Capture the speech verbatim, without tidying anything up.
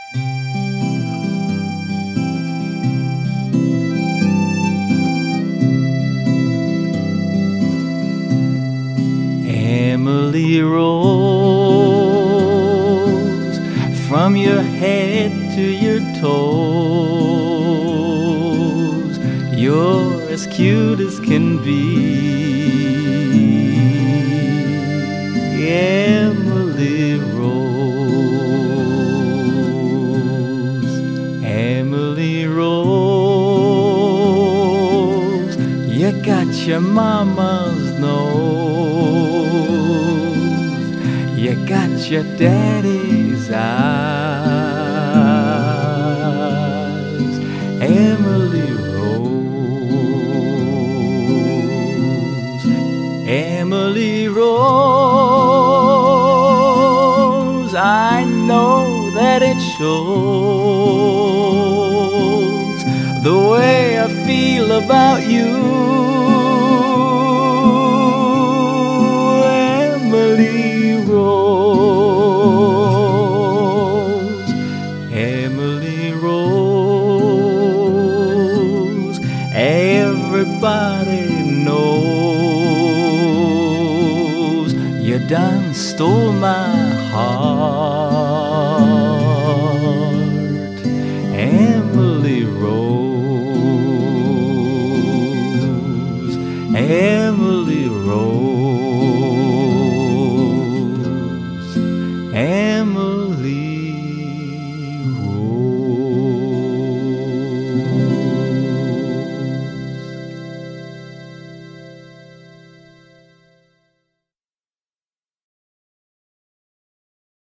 Emily Rose, from your head to your toes, you're as cute as can be. Emily Rose, Emily Rose, you got your mama's nose, you got your daddy's eyes. Emily Rose, Emily Rose, I know that it shows the way I feel about you. Emily